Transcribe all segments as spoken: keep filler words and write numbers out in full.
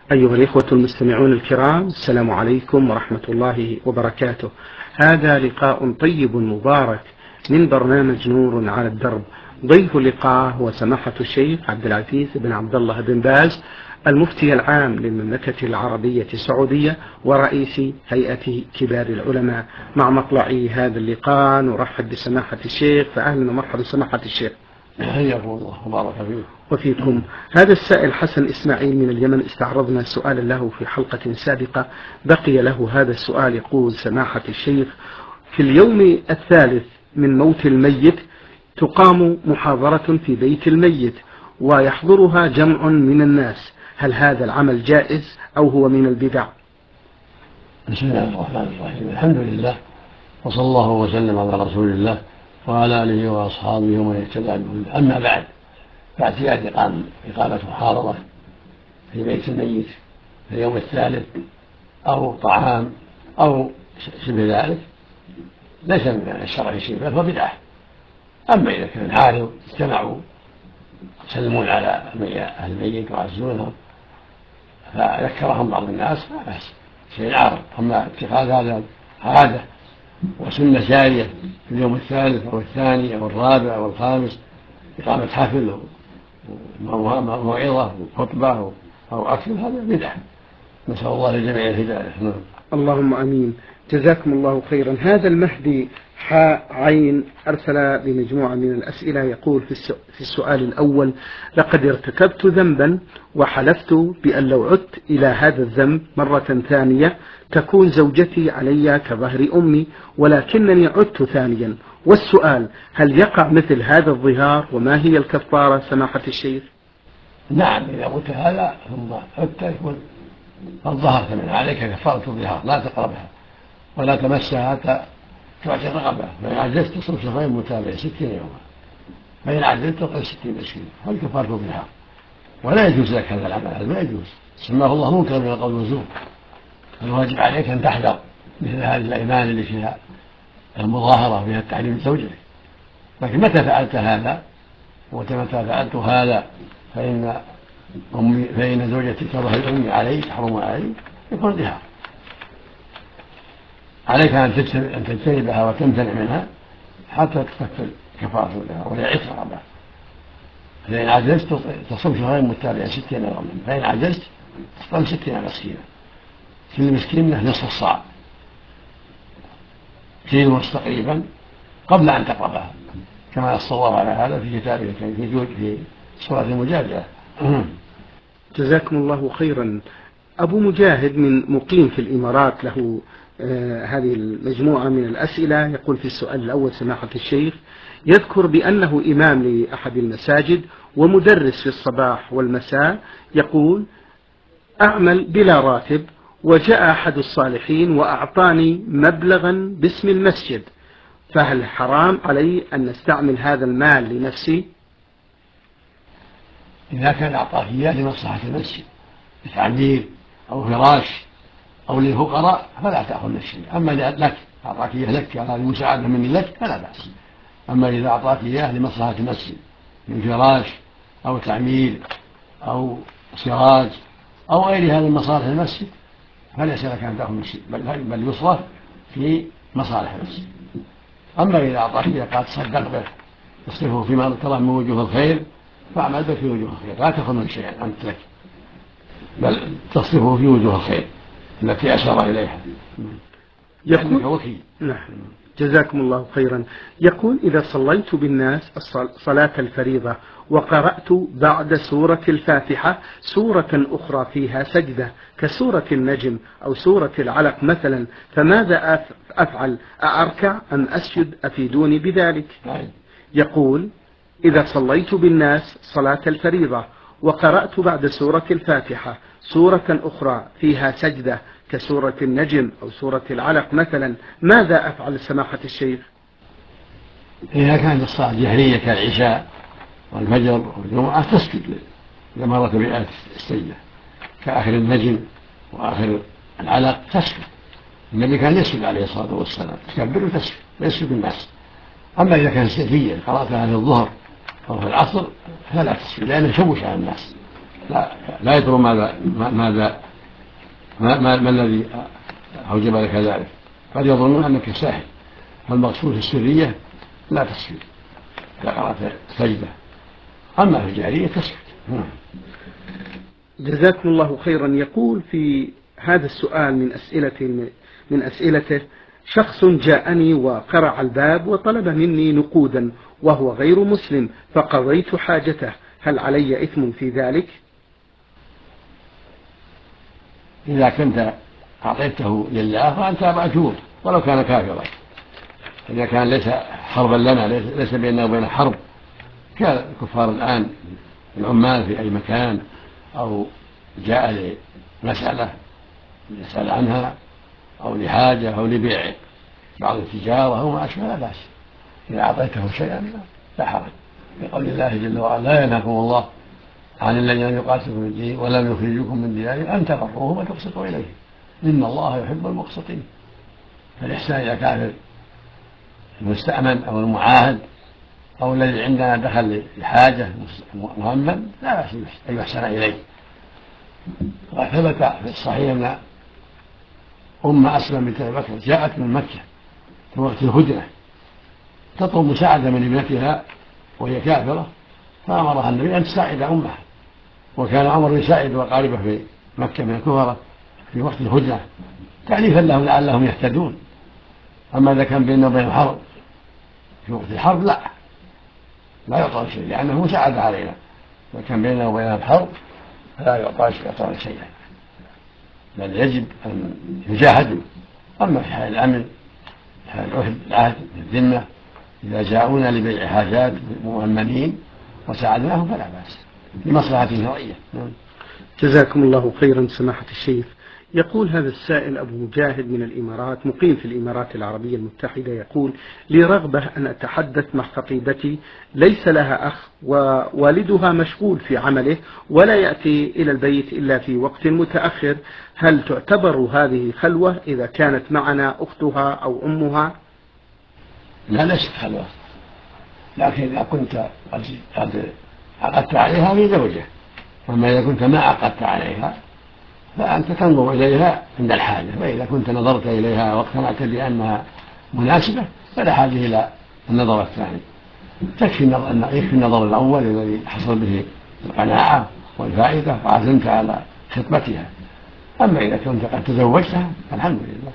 أيها الإخوة المستمعون الكرام، السلام عليكم ورحمة الله وبركاته. هذا لقاء طيب مبارك من برنامج نور على الدرب. ضيف اللقاء هو سماحة الشيخ عبد العزيز بن عبد الله بن باز، المفتي العام للمملكة العربية السعودية ورئيس هيئة كبار العلماء. مع مطلع هذا اللقاء نرحب بسماحة الشيخ، فأهلا ومرحبا سماحة الشيخ. حياكم الله وبارك فيك. وفيكم. هذا السائل حسن إسماعيل من اليمن، استعرضنا سؤالا له في حلقة سابقة، بقي له هذا السؤال. يقول سماحة الشيخ: في اليوم الثالث من موت الميت تقام محاضرة في بيت الميت ويحضرها جمع من الناس، هل هذا العمل جائز أو هو من البدع؟ بسم الله الرحمن الرحيم، الحمد لله وصلى الله وسلم على رسول الله وعلى آله وأصحابه ومن اهتدى بهداه. أما بعد، فاعتياد إقامة محاضرة في بيت الميت في اليوم الثالث أو طعام أو شبه ذلك ليس من الشرع شيء، بل هو بدعة. أما إذا كان عارض اجتمعوا يسلمون على أهل الميت ويعزونهم فذكرهم بعض الناس لا بأس، شيء عارض. أما اتخاذ هذا عادة وسنة جارية في اليوم الثالث أو الثاني أو الرابع أو الخامس إقامة حفل وموعظة وخطبة أو أكل، هذا بدعة. نسأل الله للجميع الهداية. اللهم امين. جزاكم الله خيرا. هذا المهدي حاء عين ارسل بمجموعه من الاسئله، يقول في السؤال الاول: لقد ارتكبت ذنبا وحلفت بان لو عدت الى هذا الذنب مره ثانيه تكون زوجتي علي كظهر امي، ولكنني عدت ثانيا، والسؤال: هل يقع مثل هذا الظهار وما هي الكفاره سماحه الشيخ؟ نعم، اذا قلت هذا ثم عدت يكون قد ظهرت من عليك كفاره الظهار، لا تقربها ولا تمسها حتى تعطي رغبة. فإن عجزت تصوم شهرين متابعين ستين يوما، فإن عجزت تطعم ستين مسكين، هل كفارة الظهار. ولا يجوز لك هذا العمل، هذا ما يجوز، سماه الله منكر من القول والزور. الواجب عليك أن تحذر مثل هذه الأيمان اللي فيها المظاهرة فيها التحريم زوجك. لكن متى فعلت هذا ومتى فعلت هذا فإن أمي فإن زوجتي كظهر أمي علي تحرم علي، يكون ظهار. عليك أن تجتنبها وتمتنع منها حتى تكفل كفارة الظهار ولا عتق ربها. فإن عجزت تصوم شهرين متابعين ستين يوما، فإن عجزت تصوم ستين مسكينا، كل مسكين نصف الصاع كيلو تقريبا قبل أن تقربها، كما الصواب على هذا في كتابه في جوج في سورة المجادلة. جزاكم الله خيرا. أبو مجاهد من مقيم في الإمارات له آه هذه المجموعة من الأسئلة، يقول في السؤال الأول: سماحة الشيخ، يذكر بأنه إمام لأحد المساجد ومدرس في الصباح والمساء، يقول: أعمل بلا راتب، وجاء أحد الصالحين وأعطاني مبلغا باسم المسجد، فهل حرام علي أن نستعمل هذا المال لنفسي؟ إذا كان أعطاك إياه لمصلحة المسجد لتعمير أو فراش أو للفقراء فلا تأخذ لك شيء. أما لك أعطاك إياه لك على المساعدة مني لك فلا بأس. أما إذا أعطاك إياه لمصلحة المسجد من فراش أو تعمير أو سراج أو غير هذه مصالح المسجد فليس لك أن تأخذ شيء، بل, بل يصرف في مصالح المسجد. أما إذا أعطاك إياه قال تصدق به تصرفه فيما ترى من وجوه الخير فاعمل به في وجوه الخير، لا تأخذ من شيئا أنت لك، بل تصرفه في وجوه الخير التي أشار إليها. يقول وكيل. نعم، جزاكم الله خيرا. يقول: إذا صليت بالناس صلاة الفريضة وقرأت بعد سورة الفاتحة سورة أخرى فيها سجدة كسورة النجم أو سورة العلق مثلا، فماذا أفعل؟ أركع أم أسجد؟ أفيدوني بذلك. يقول: إذا صليت بالناس صلاة الفريضة وقرأت بعد سورة الفاتحة سورة أخرى فيها سجدة كسورة النجم أو سورة العلق مثلا، ماذا أفعل سماحة الشيخ؟ إذا كانت الصلاة جهرية كالعشاء والفجر والجمعة تسجد لما مرت بآية السجدة كآخر النجم وآخر العلق تسجد. النبي كان يسجد عليه الصلاة والسلام، تكبر وتسجد ويسجد الناس. أما إذا كان سريا قرأتها في الظهر أو في العصر فلا تسجد لأنه يشوش على الناس، لا, لا يدرون ماذا ماذا ما, ما, ما الذي أوجب لك ذلك، قد يظنون أنك ساهل، فالمقصود في السرية لا تسجد إذا قرأت سجدة، أما في الجهرية تسجد. جزاكم الله خيرا. يقول في هذا السؤال من أسئلة من أسئلته: شخص جاءني وقرع الباب وطلب مني نقودا وهو غير مسلم فقضيت حاجته، هل علي إثم في ذلك؟ إذا كنت أعطيته لله فأنت مأجور ولو كان كافرا. إذا كان ليس حربا لنا، ليس بيننا وبين حرب كالكفار الآن العمال في أي مكان، أو جاء لمسألة يسأل عنها أو لحاجة أو لبيع بعض التجارة أو ما أشبه، لا بأس إذا أعطيته شيئا لا حرج، بقول الله جل وعلا: لا ينهاكم الله عن الذين يقاتلون في الدين ولم يخرجوكم من ديارهم أن تبروهم وتقسطوا إليه إن الله يحب المقسطين. فالإحسان إلى كافر المستأمن أو المعاهد أو الذي عندنا دخل لحاجة مهمل لا بأس أن يحسن إليه. وقد ثبت في الصحيح أن أم أسلم بنت أبي بكر جاءت من مكة في وقت الهجرة تطلب مساعدة من ابنتها وهي كافرة، فأمرها النبي أن تساعد أمها، وكان عمر يساعد أقاربه في مكة من الكفرة في وقت الهجرة تأليفا لهم لعلهم يهتدون. أما إذا كان بيننا وبين الحرب في وقت الحرب لا لا يعطى شيء لأنه مساعدة علينا، إذا كان بيننا وبين الحرب فلا يعطى شيئا، بل يجب أن يجاهدوا. أما في حال الأمن في حال العهد الذمة إذا جاءونا لبيع حاجات مؤمنين وساعدناهم فلا بأس لمصلحة شرعية. جزاكم الله خيرا سماحة الشيخ. يقول هذا السائل أبو مجاهد من الإمارات، مقيم في الإمارات العربية المتحدة، يقول: لي رغبة أن أتحدث مع خطيبتي ليس لها أخ ووالدها مشغول في عمله ولا يأتي إلى البيت إلا في وقت متأخر، هل تعتبر هذه خلوة إذا كانت معنا أختها أو أمها؟ لا ليست خلوة، لكن إذا كنت قد عقدت عليها في زوجة، أما إذا كنت ما عقدت عليها فأنت تنظر إليها عند الحاجة، فإذا كنت نظرت إليها واقتنعت بأنها مناسبة فلا حاجة إلى النظر الثاني، تكفي النظر الأول الذي حصل به القناعة والفائدة وعزمت على خطبتها. أما إذا كنت قد تزوجتها فالحمد لله.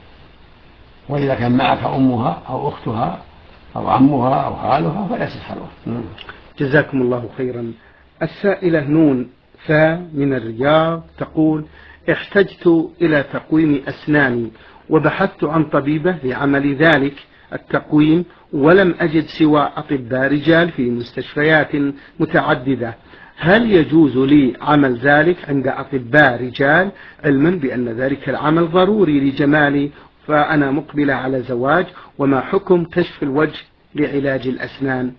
وإذا كان معك أمها أو أختها أو عمها أو خالها فليست خلوة. جزاكم الله خيرا. السائلة نون ثا من الرياض تقول: احتجت إلى تقويم أسناني وبحثت عن طبيبة لعمل ذلك التقويم ولم أجد سوى أطباء رجال في مستشفيات متعددة، هل يجوز لي عمل ذلك عند أطباء رجال علما بأن ذلك العمل ضروري لجمالي فأنا مقبلة على زواج، وما حكم كشف الوجه لعلاج الأسنان؟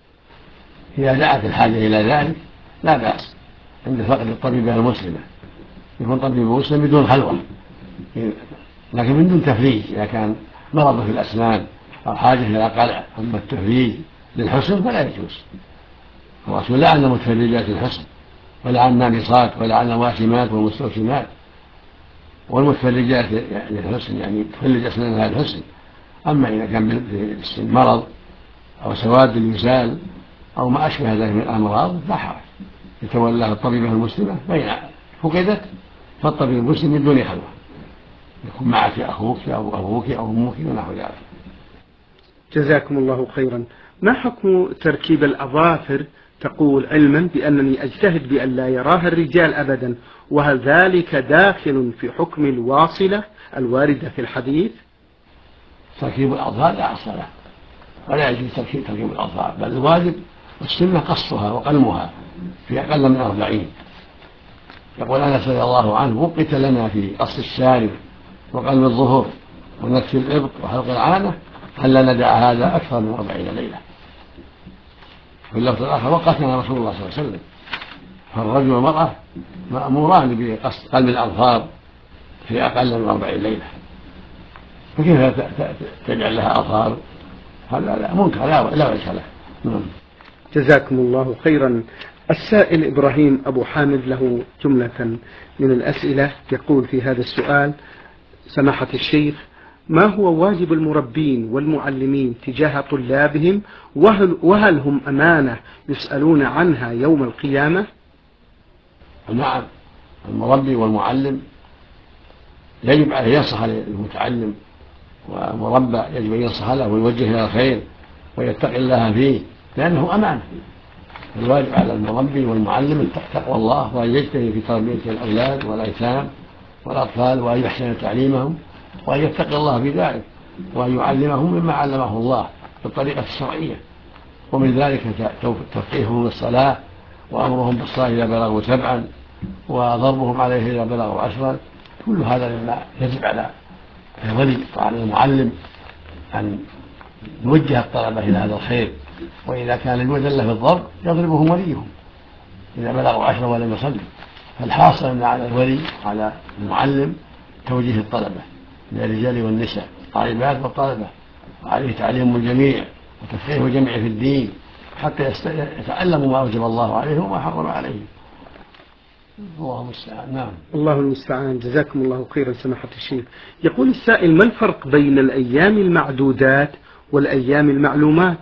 إذا دعت الحاجة إلى ذلك لا بأس عند فقد الطبيبة المسلمة، يكون طبيب مسلم بدون خلوة، لكن من دون تفريج. إذا كان مرض في الأسنان أو حاجة إلى قلع، أما التفريج للحسن فلا يجوز. الرسول لعن متفرجات الحسن ولعن النامصات ولعن الواشمات والمستوشمات، والمتفرجات للحسن يعني تفرج أسنانها للحسن. أما إذا كان في السن مرض أو سواد يزال أو ما أشبه ذلك من الأمراض لا حرج، يتولى الطبيبة المسلمة، فإن فقدت فالطبيب المسلم من دون خلوة، يكون معك أخوك أو أبوك أو أمك ونحو ذلك. جزاكم الله خيرا. ما حكم تركيب الأظافر؟ تقول: علما بأنني أجتهد بأن لا يراها الرجال أبدا، وهل ذلك داخل في حكم الواصلة الواردة في الحديث؟ تركيب الأظفار لا أصل له، ولا يجوز تركيب الأظفار، بل الواجب والسنة قصها وقلمها في أقل من أربعين. يقول أنس رضي الله عنه: وقت لنا في قص الشارب وقلم الظهر ونكف الإبط وحلق العانة، هل ندع هذا أكثر من أربعين ليلة؟ في اللفظ الآخر: وقتنا رسول الله صلى الله عليه وسلم. فالرجل والمرأة مأموران بقص قلم الأظفار في أقل من أربعين ليلة، فكيف تجعل لها أظفار؟ هذا لا منكر لا وجه له. جزاكم الله خيرا. السائل إبراهيم أبو حامد له جملة من الأسئلة، يقول في هذا السؤال: سماحة الشيخ، ما هو واجب المربين والمعلمين تجاه طلابهم، وهل, وهل هم أمانة يسألون عنها يوم القيامة؟ نعم، المربي والمعلم يجب عليه ينصح للمتعلم، والمربى يجب أن ينصح له ويوجه إلى الخير ويتقي الله فيه، لأنه أمانة. الواجب على المربي والمعلم تقوى الله، وأن يجتهد في تربية الأولاد والأيتام والأطفال، وأن يحسن تعليمهم، وأن يتقي الله في ذلك، وأن يعلمهم مما علمه الله بالطريقة الشرعية. ومن ذلك تفقيههم بالصلاة، وأمرهم بالصلاة إذا بلغوا سبعا، وضربهم عليه إذا بلغوا عشرا. كل هذا مما يجب على الولي وعلى المعلم أن يوجه الطلبة إلى هذا الخير. وإذا كان المذلة في الضرب يضربهم وليهم إذا بلغوا عشرا ولم يصلوا. فالحاصل أن على الولي وعلى المعلم توجيه الطلبة من الرجال والنساء، الطالبات والطلبة، وعليه تعليم الجميع وتفقيه الجميع في الدين حتى يتعلموا ما أوجب الله عليهم وما حرم عليهم. الله المستعان. نعم، الله المستعان. جزاكم الله خيرا سماحة الشيخ. يقول السائل: ما الفرق بين الأيام المعدودات والأيام المعلومات؟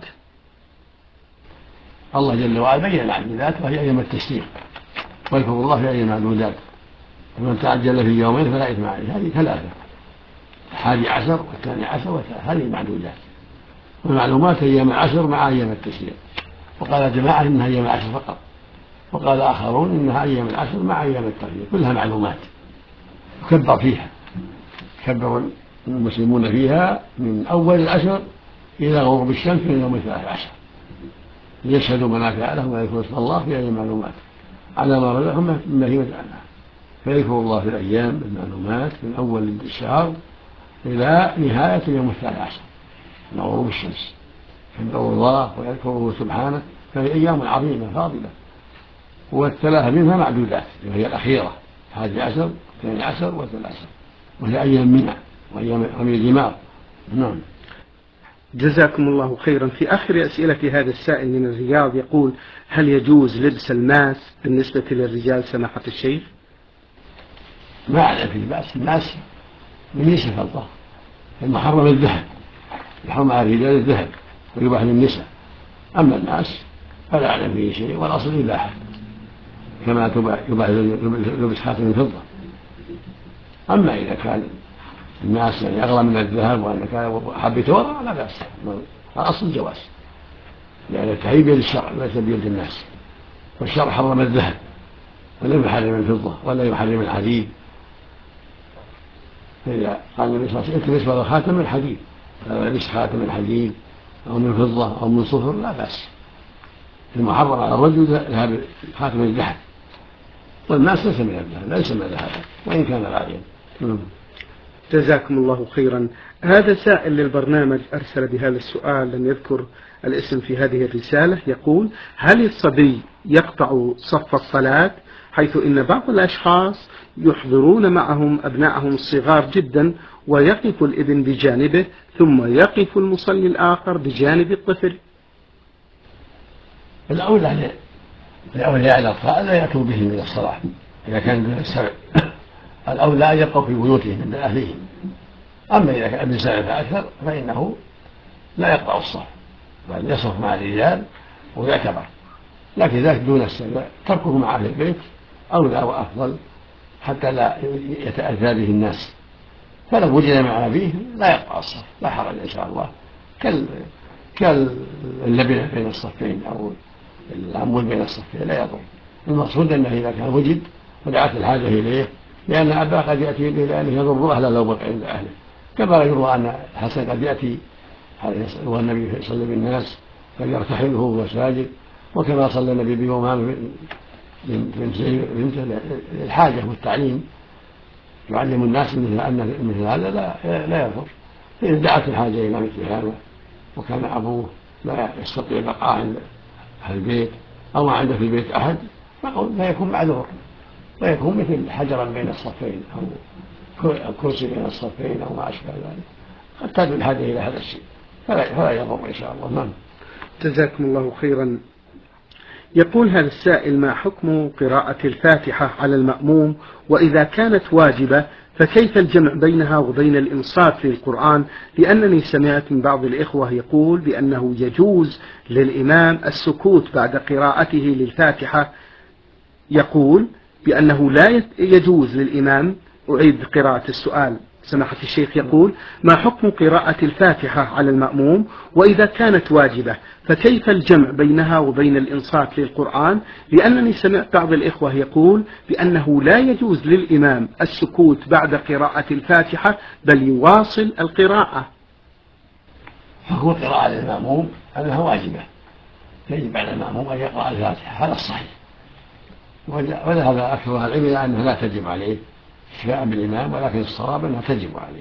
الله جل وعلا بين المعدودات وهي أيام التشريق، ويذكر الله في أيام المعدودات، ومن تعجل في يومين فلا إثم عليه. هذه ثلاثة: الحادي عشر والثاني عشر والثالث، هذه المعدودات. والمعلومات أيام العشر مع أيام التشريق. وقال جماعة إنها أيام العشر فقط، وقال آخرون إنها أيام العشر مع أيام التشريق، كلها معلومات يكبر فيها، يكبر المسلمون فيها من أول العشر إلى غروب الشمس من يوم الثالث عشر، ليشهدوا منافع لهم ويذكروا اسم الله في أيام المعلومات على ما رزقهم من بهيمة الأنعام. فيذكر الله في الأيام المعلومات من أول الشهر إلى نهاية اليوم الثالث عشر من غروب الشمس، يذكر الله ويذكره سبحانه، فهي أيام عظيمة فاضلة. والثلاثة منها معدودات، وهي الأخيرة الحادي عشر والثاني عشر والثالث عشر، وهي أيام منى وأيام رمي الجمار. نعم. جزاكم الله خيرا. في آخر أسئلة هذا السائل من الرياض يقول: هل يجوز لبس الماس بالنسبة للرجال سماحة الشيخ؟ ما أعلم في الباس. الناس من ليس فضة، المحرم الذهب، يحرم على الرجال الذهب ويباح للنساء. أما الناس فلا أعلم فيه شيء، والأصل إباحة، كما يباح لبس خاتم الفضة. أما إذا كان الناس يعني أغلى من الذهب وأن كان حبيته وراء لا بأس، الأصل الجواز، لأن التحريم بيد الشرع ليس بيد الناس، والشرع حرم الذهب ولم يحرم الفضة ولا يحرم الحديد. فإذا قال النبي صلى الله عليه وسلم: التمس ولو خاتم من حديد، فلبس خاتم من حديد أو من فضة أو من صفر لا بأس. المحرم على الرجل ذهب خاتم الذهب، والناس ليس من الذهب، ليس من الذهب وإن كان غاليا. جزاكم الله خيرا. هذا سائل للبرنامج أرسل بهذا السؤال، لم يذكر الاسم في هذه الرسالة، يقول: هل الصبي يقطع صف الصلاة، حيث إن بعض الأشخاص يحضرون معهم أبنائهم الصغار جدا، ويقف الابن بجانبه ثم يقف المصلي الآخر بجانب الطفل؟ الأولى الأولى على الأطفال لا يأتوا بهم إلى الصلاة إذا كان دون السبع، الأولى أن يبقوا في بيوتهم عند أهليهم. أما إذا كان ابن سبع فأكثر فإنه لا يقطع الصف، بل يصف مع الرجال ويعتبر. لكن ذلك دون السبع تركه مع أهل البيت أولى وأفضل، حتى لا يتأذى به الناس. فلو وجد مع أبيه لا يقطع الصف، لا حرج إن شاء الله، كاللبنة بين الصفين أو العمود بين الصفين لا يضر. المقصود أنه إذا كان وجد ودعت الحاجة إليه، لأن أباه قد يأتي به لأنه يضر أهله لو بقي عند أهله، كما يروى أن الحسن قد يأتي والنبي يصلي بالناس فليرتحله وهو ساجد، وكما صلى النبي بيومام بنته للحاجة والتعليم، يعلم الناس أن مثل هذا لا لا يضر. فإن دعت الحاجة إلى مثل هذا وكان أبوه لا يستطيع بقاء عند أهل البيت أو ما عنده في البيت أحد لا يكون معذور، ويكون مثل حجرا بين الصفين أو كرسي بين الصفين أو ما أشبه ذلك، قد تدعو الحاجة إلى هذا الشيء فلا, فلا يضر إن شاء الله. نعم. جزاكم الله خيرا. يقول هذا السائل: ما حكم قراءة الفاتحة على المأموم؟ وإذا كانت واجبة فكيف الجمع بينها وبين الإنصات للقرآن؟ لأنني سمعت من بعض الإخوة يقول بأنه يجوز للإمام السكوت بعد قراءته للفاتحة، يقول بأنه لا يجوز للإمام. أعيد قراءة السؤال سماحة الشيخ. يقول: ما حكم قراءة الفاتحة على المأموم؟ وإذا كانت واجبة فكيف الجمع بينها وبين الإنصات للقرآن؟ لأنني سمعت بعض الإخوة يقول بأنه لا يجوز للإمام السكوت بعد قراءة الفاتحة بل يواصل القراءة. حكم القراءة للمأموم أنها واجبة، يجب على المأموم أن يقرأ الفاتحة، هذا الصحيح. وذهب أكثر أهل العلم إلى أنها لا تجب عليه اتباعا بالإمام، ولكن الصواب أنها تجب عليه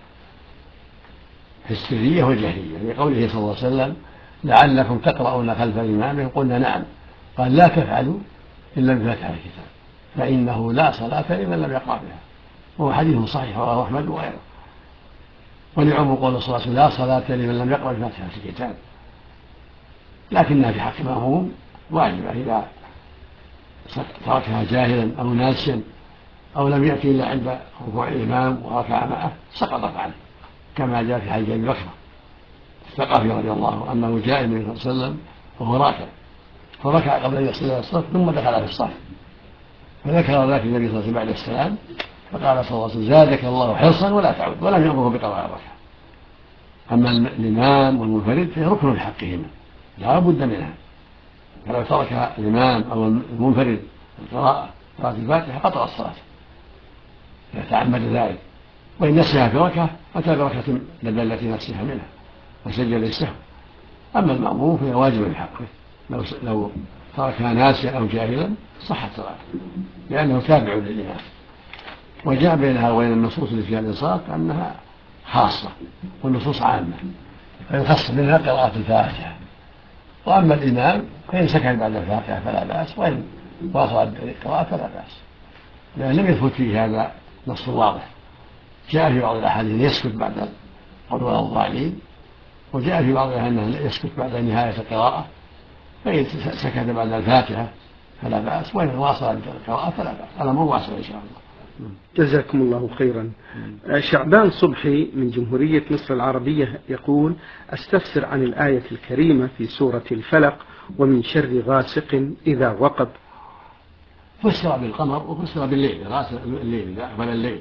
في السرية والجهرية، لقوله صلى الله عليه وسلم: لعلكم تقرؤون خلف الإمام. قلنا نعم. قال: لا تفعلوا إلا بفاتحة الكتاب فإنه لا صلاة لمن لم يقرأ بها. وهو حديث صحيح رواه أحمد وغيره. ولعموم قول صلى الله عليه وسلم: لا صلاة لمن لم يقرأ بفاتحة الكتاب، لكنها في حق المأموم واجبة إذا تركها جاهلا أو ناسيا أو لم يأتي إلا عند ركوع الإمام وركع معه سقطت عنه، كما جاء في حديث أبي بكر الثقفي رضي الله عنه أنه جاء النبي صلى الله عليه وسلم وهو راكع فركع قبل أن يصل إلى الصف ثم دخل في الصف، فذكر ذلك النبي صلى الله عليه وسلم بعد السلام، فقال صلى الله عليه وسلم: زادك الله حرصا ولا تعود، ولم يأمره بقضاء الركعة. أما الإمام والمنفرد فهي ركن لحقهما لا بد منها، فلو ترك الإمام أو المنفرد القراءة قراءة الفاتحة قطع الصلاة يتعمد ذلك، وإن نسيها في ركعة أتى بركعة بدل التي نسيها منها وسجد للسهو. أما المأموم فهي واجب في حقه، لو لو تركها ناسيا أو جاهلا صحت صلاته لأنه تابع للإمام. وجاء بينها وبين النصوص اللي فيها الإنصات أنها خاصة والنصوص عامة، فيخص منها قراءة الفاتحة. وأما الإمام فإن سكن بعد الفاتحة فلا بأس، وإن واصل القراءة فلا بأس، لأن لم يثبت فيه هذا نص واضح. جاء في بعض الأحاديث يسكت بعد قول ولا الضالين، وجاء في بعضها أنه يسكت بعد نهاية القراءة، فإن سكت بعد الفاتحة فلا بأس، وإن واصل القراءة فلا بأس. هذا مو واصل إن شاء الله. جزاكم الله خيرا. شعبان صبحي من جمهورية مصر العربية يقول: أستفسر عن الآية الكريمة في سورة الفلق: ومن شر غاسق إذا وقب. فسر بالقمر وفسر بالليل، غاسق الليل إذا أقبل الليل،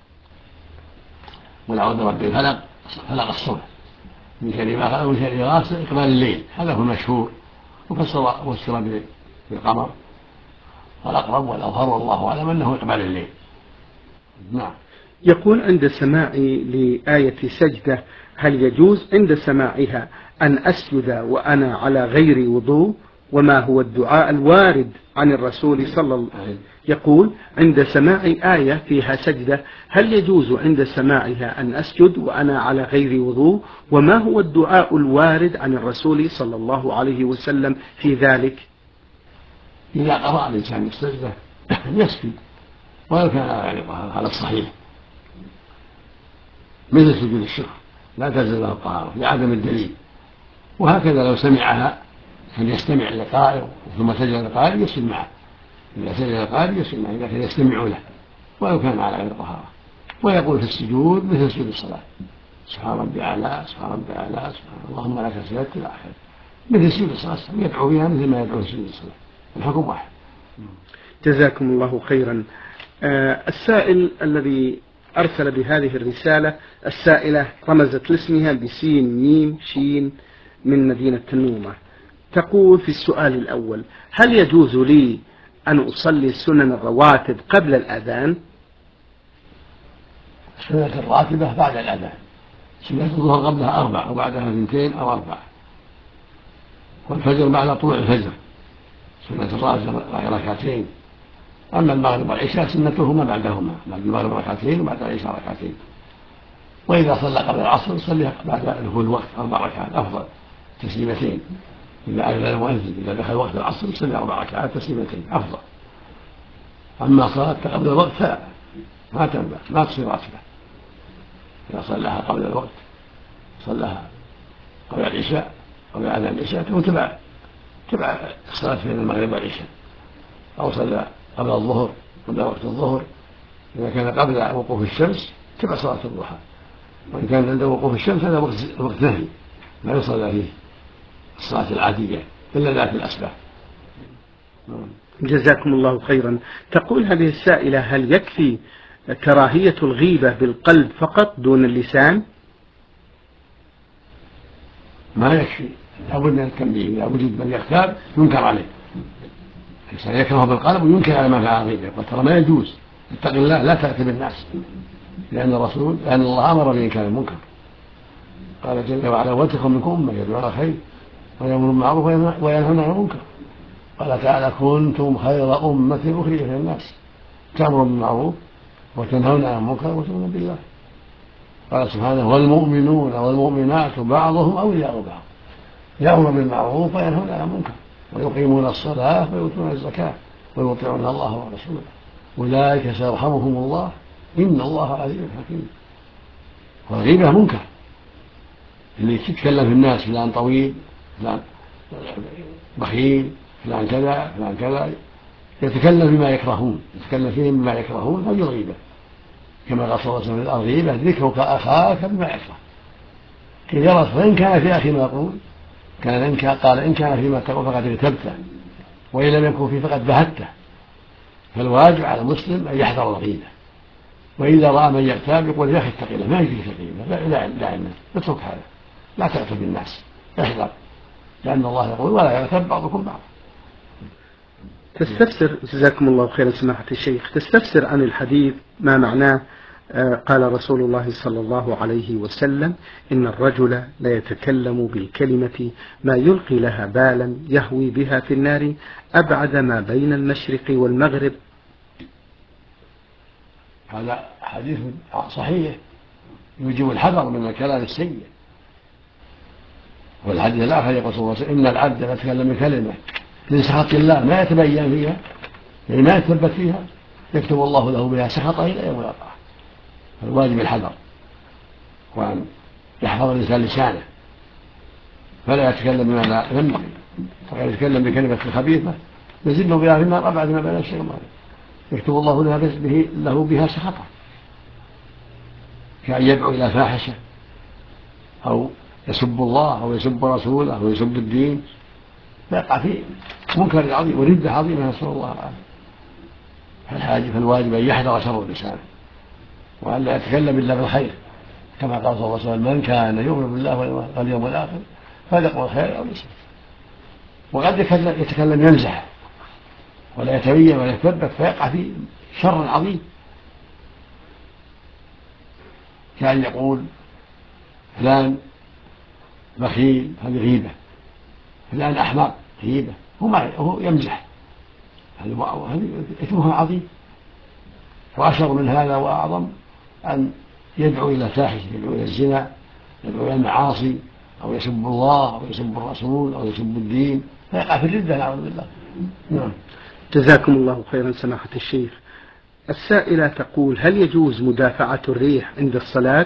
ونعوذ برب الفلق فلق الصبح، من شر ما خلق، من شر غاسق إقبال الليل، هذا هو المشهور. وفسر فسر بالقمر، والأقرب والأظهر والله أعلم أنه إقبال الليل. نعم. يقول: عند سماعي لآية سجدة هل يجوز عند سماعها أن أسجد وأنا على غير وضوء؟ وما هو الدعاء الوارد عن الرسول صلى الله عليه وسلم؟ يقول: عند سماع آية فيها سجدة هل يجوز عند سماعها أن أسجد وأنا على غير وضوء؟ وما هو الدعاء الوارد عن الرسول صلى الله عليه وسلم في ذلك؟ إذا قرأ الإنسان السجدة يسجد ولو كان على الصحيح، مثل سجود الشكر لا تزل له الطهارة لعدم الدليل. وهكذا لو سمعها فليستمع للقارئ ثم سجد للقارئ يسجد معه، إذا سجد للقارئ يسجد معه إذا كان يستمع له ولو كان على غير طهارة. ويقول في السجود مثل سجود الصلاة: سبحان ربي أعلى، سبحان ربي أعلى، سبحان اللهم لك سجدت إلى آخره، مثل سجود الصلاة، يدعو فيها مثل ما يدعو في سجود الصلاة، الحكم واحد. جزاكم الله خيرا. آه السائل الذي أرسل بهذه الرسالة، السائلة رمزت لاسمها بسين ميم شين من مدينة تنومة، تقول في السؤال الأول: هل يجوز لي أن أصلي سنن الرواتب قبل الأذان؟ سنة الراتبة بعد الأذان، سنة الظهر قبلها أربع وبعدها اثنتين أو أربع، والفجر بعد طلوع الفجر سنة الراتبة ركعتين. أما المغرب والعشاء سنتهما بعدهما، بعد المغرب ركعتين وبعد العشاء ركعتين. وإذا صلى قبل العصر يصلي بعد دخول الوقت أربع ركعات أفضل، تسليمتين. إذا أذن المؤذن إذا دخل وقت العصر يصلي أربع ركعات تسليمتين أفضل. أما صلاة قبل الوقت فلا، ما تنبغي، ما تصير راتبة. إذا صلىها قبل الوقت صلىها قبل العشاء قبل أذان العشاء تكون تبع تبع الصلاة بين المغرب والعشاء، أو صلى قبل الظهر قبل وقت الظهر إذا كان قبل وقوف الشمس تبع صلاة الضحى، وإن كان عند وقوف الشمس هذا وقت وقت نهي لا يصلى فيه الصلاة العادية إلا ذات الأسباب. جزاكم الله خيرا. تقول هذه السائلة: هل يكفي كراهية الغيبة بالقلب فقط دون اللسان؟ ما يكفي، لابد من التنبيه، إذا وجد من يغتاب ينكر عليه، الإنسان يكره بالقلب وينكر على ما فعل غيبة، وترى ما يجوز، اتق الله لا تأتي بالناس، لأن الرسول لأن الله أمر بإنكار المنكر، قال جل وعلا: ولتكن منكم أمة يدعون الخير ويأمرون بالمعروف وينهون عن المنكر. قال تعالى: كنتم خير أمة أخرجت للناس تأمرون بالمعروف وتنهون عن المنكر وتؤمنون بالله. قال سبحانه: والمؤمنون والمؤمنات بعضهم أولياء بعض يأمرون بالمعروف وينهون عن المنكر ويقيمون الصلاة ويؤتون الزكاة ويطيعون الله ورسوله أولئك سيرحمهم الله إن الله عليم حكيم. والغيبة منكر، اللي يتكلم في الناس فلان طويل فلان بخيل فلان كذا فلان كذا، يتكلم بما يكرهون، يتكلم فيهم بما يكرهون، هذه الغيبة، كما قال صلى الله عليه وسلم: الغيبة ذكرك أخاك بما يكره. إذا جرت فإن كان في أخي ما يقول كان إن كان قال إن كان فيما تقول فقد اغتبته وإن لم يكن فيه فقد بهته. فالواجب على المسلم أن يحذر الغيبة، وإذا رأى من يغتاب يقول: يا أخي اتق الله، ما يجري في الغيبة، لا لا الناس، اترك هذا، لا تغتب بالناس، احذر، لأن الله يقول: ولا يغتب بعضكم بعض. تستفسر جزاكم الله خيرا سماحة الشيخ، تستفسر عن الحديث ما معناه. قال رسول الله صلى الله عليه وسلم: إن الرجل لا يتكلم بالكلمة ما يلقي لها بالا يهوي بها في النار أبعد ما بين المشرق والمغرب. هذا حديث صحيح يوجب الحذر من الكلام السيء. والحديث الآخر يقول صلى الله عليه وسلم: إن العبد لا يتكلم بكلمة من سخط الله ما يتبين فيها، يعني ما يتثبت فيها، يكتب الله له بها سخطا إلى يوم القيامة. فالواجب الحذر، وأن يحفظ الإنسان لسانه فلا يتكلم بما لا ينبغي، فقد يتكلم بكلمة خبيثة يزل بها في النار أبعد ما بين الشيء والمغرب، يكتب الله له بها سخطا، كأن يدعو إلى فاحشة أو يسب الله أو يسب رسوله أو يسب الدين، فيقع في منكر عظيم وردة عظيمة، نسأل الله العافية. فالواجب أن يحذر شر لسانه وأن لا يتكلم إلا بالخير، كما قال صلى الله عليه وسلم: من كان يؤمن بالله واليوم الآخر فليقل خيرا أو ليصمت. وقد يتكلم يمزح ولا يتبين ولا يتثبت فيقع في شر عظيم، كأن يقول فلان بخيل، هذه غيبة، فلان أحمق، غيبة، هو يمزح، هذه إثمها عظيم. وأشر من هذا وأعظم أن يدعو إلى فاحشة، يدعو إلى الزنا، يدعو إلى المعاصي، أو يسب الله أو يسب الرسول أو يسب الدين، فيقع في الردة نعوذ بالله. نعم. جزاكم الله خيرا سماحة الشيخ. السائلة تقول: هل يجوز مدافعة الريح عند الصلاة؟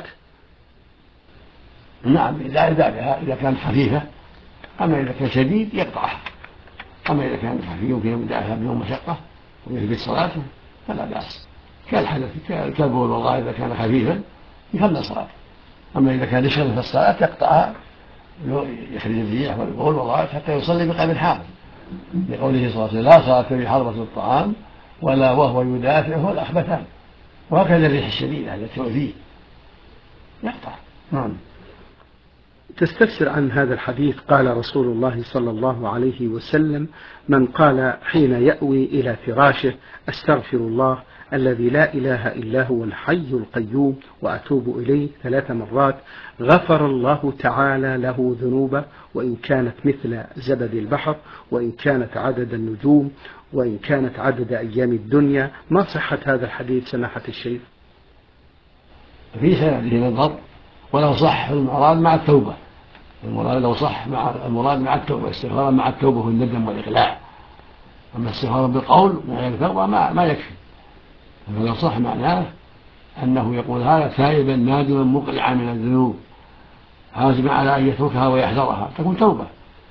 نعم، إذا بها إذا كانت خفيفة، أما إذا كان شديد يقطعها، أما إذا كان خفيف وفيه مدافعة بدون مشقة ويثبت صلاته فلا بأس، كالحدث كالبول والغائط إذا كان خفيفا يكمل صلاته. أما إذا كان يشغل في الصلاة يقطعها، يخرج الريح والبول والغائط حتى يصلي بقلب حاضر، لقوله صلى الله عليه وسلم: لا صلاة في حضرة الطعام ولا وهو يدافعه الأخبثان. وهكذا الريح الشديدة التي تؤذيه يقطع. نعم. تستفسر عن هذا الحديث: قال رسول الله صلى الله عليه وسلم: من قال حين يأوي إلى فراشه: أستغفر الله الذي لا إله إلا هو الحي القيوم وأتوب إليه ثلاث مرات، غفر الله تعالى له ذنوبه، وإن كانت مثل زبد البحر، وإن كانت عدد النجوم، وإن كانت عدد أيام الدنيا. ما صحة هذا الحديث سماحة الشيخ؟ في سنده نظر، ولو صح المراد مع التوبة، المراد لو صح مع المراد مع التوبة، استغفارا مع التوبة والندم والإقلاع. أما استغفارا بالقول مع غير التوبة ما, ما يكفي. فلو صح معناه أنه يقول هذا تائبا نادما مقلعا من الذنوب عازما على أن يتركها ويحذرها، تكون توبة.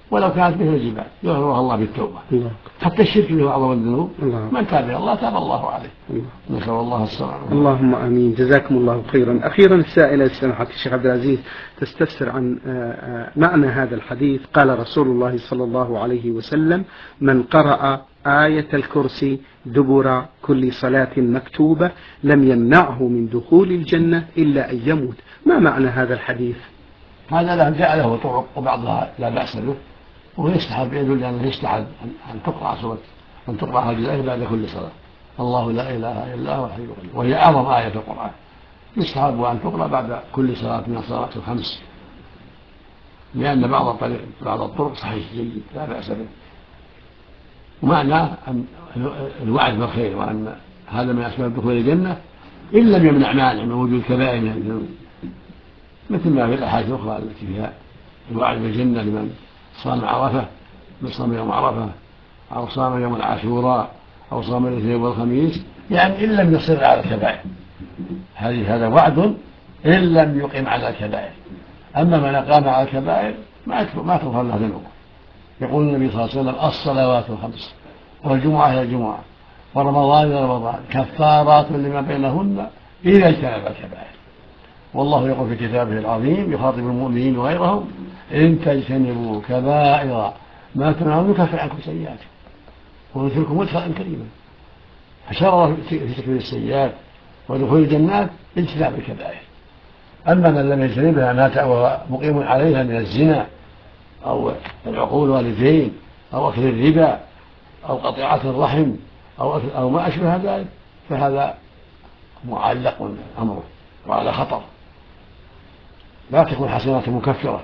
ولو كانت مثل الجبال يغفرها الله بالتوبة. الله. حتى الشرك له أعظم الذنوب، من تاب إلى الله تاب الله عليه. نسأل الله السلامة. اللهم آمين. جزاكم الله خيرا. أخيرا السائلة سماحة الشيخ عبد العزيز تستفسر عن معنى هذا الحديث. قال رسول الله صلى الله عليه وسلم: من قرأ آية الكرسي دبر كل صلاة مكتوبة لم يمنعه من دخول الجنة إلا أن يموت. ما معنى هذا الحديث؟ هذا له جاء له طرق وبعضها لا بأس به، وهو يستحب يدل أنه يستحب أن تقرأ سورة أن تقرأ هذه الآية بعد كل صلاة، الله لا إله إلا هو الحي القيوم، وهي أعظم آية في القرآن، يستحب أن تقرأ بعد كل صلاة من الصلوات الخمس، لأن بعض الطريق بعض الطرق صحيح جيد لا بأس به، ومعناه أن الوعد بالخير وأن هذا من أسباب دخول الجنة إن لم يمنع مانع من وجود كبائر من الذنوب، مثل ما في الأحاديث الأخرى التي فيها الوعد بالجنة لمن صام عرفة، من صام يوم عرفة أو صام يوم العاشوراء أو صام الاثنين والخميس، يعني إن لم يصر على الكبائر، هذا وعد إن لم يقم على الكبائر. أما من أقام على الكبائر ما تغفر له ذنوبه. يقول النبي صلى الله عليه وسلم: الصلوات الخمس والجمعة إلى الجمعة ورمضان إلى رمضان كفارات لما بينهن إذا اجتنب الكبائر. والله يقول في كتابه العظيم يخاطب المؤمنين وغيرهم: إن تجتنبوا كبائر ما تنهون نكفر عنكم سيئاتكم وندخلكم مدخلا كريما. فشرع في تكفير السيئات ودخول الجنات اجتناب الكبائر. أما من لم يجتنبها مات وهو مقيم عليها من الزنا أو العقول والدين أو أكل الربا أو قطيعة الرحم أو, أو ما أشبه ذلك، فهذا معلق أمره وعلى خطر، لا تكون حسنات مكفرة،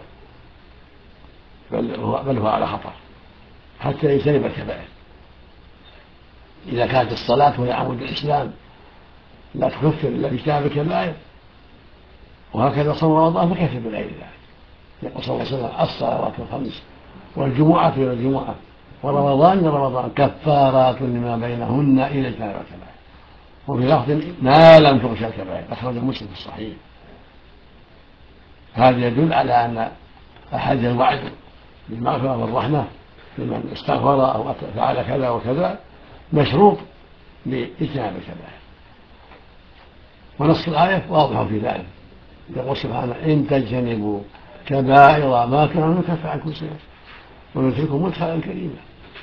بل هو, بل هو على خطر حتى يجتنب الكبائر. إذا كانت الصلاة وهي عمود الإسلام لا تكفر إلا باجتناب الكبائر، وهكذا صوم رمضان فكيف بغير ذلك. يقول صلى الله عليه وسلم: الصلوات الخمس والجمعة إلى الجمعة ورمضان إلى رمضان كفارات لما بينهن إلى اجتناب الكبائر. وفي لفظ: ما لم تغش الكبائر، أخرج مسلم في الصحيح. هذا يدل على أن أحد الوعد بالمغفرة والرحمة لمن استغفر أو فعل كذا وكذا مشروط باجتناب الكبائر، ونص الآية واضح في ذلك. يقول سبحانه: إن تجتنبوا كبائر ما كانوا نكفر عنكم سيئاتكم وندخلكم مدخلا كريما.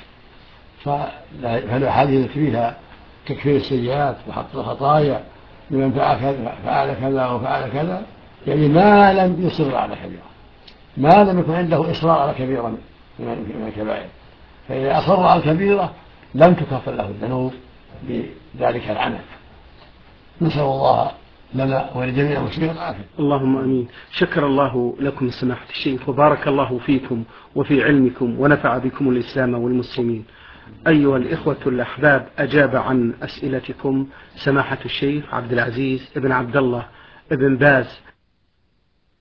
فالأحاديث فيها تكفير السيئات وحط الخطايا لمن فعل كذا وفعل كذا، يعني ما لم يصر على كبيرة، ما لم يكن عنده إصرار على كبيرة من الكبائر، فإذا أصر على الكبيرة لم تكفر له الذنوب بذلك العمل. نسأل الله لنا ولجميع المسلمين العافية. اللهم امين. شكر الله لكم سماحة الشيخ وبارك الله فيكم وفي علمكم ونفع بكم الإسلام والمسلمين. أيها الإخوة الأحباب، أجاب عن أسئلتكم سماحة الشيخ عبد العزيز ابن عبد الله ابن باز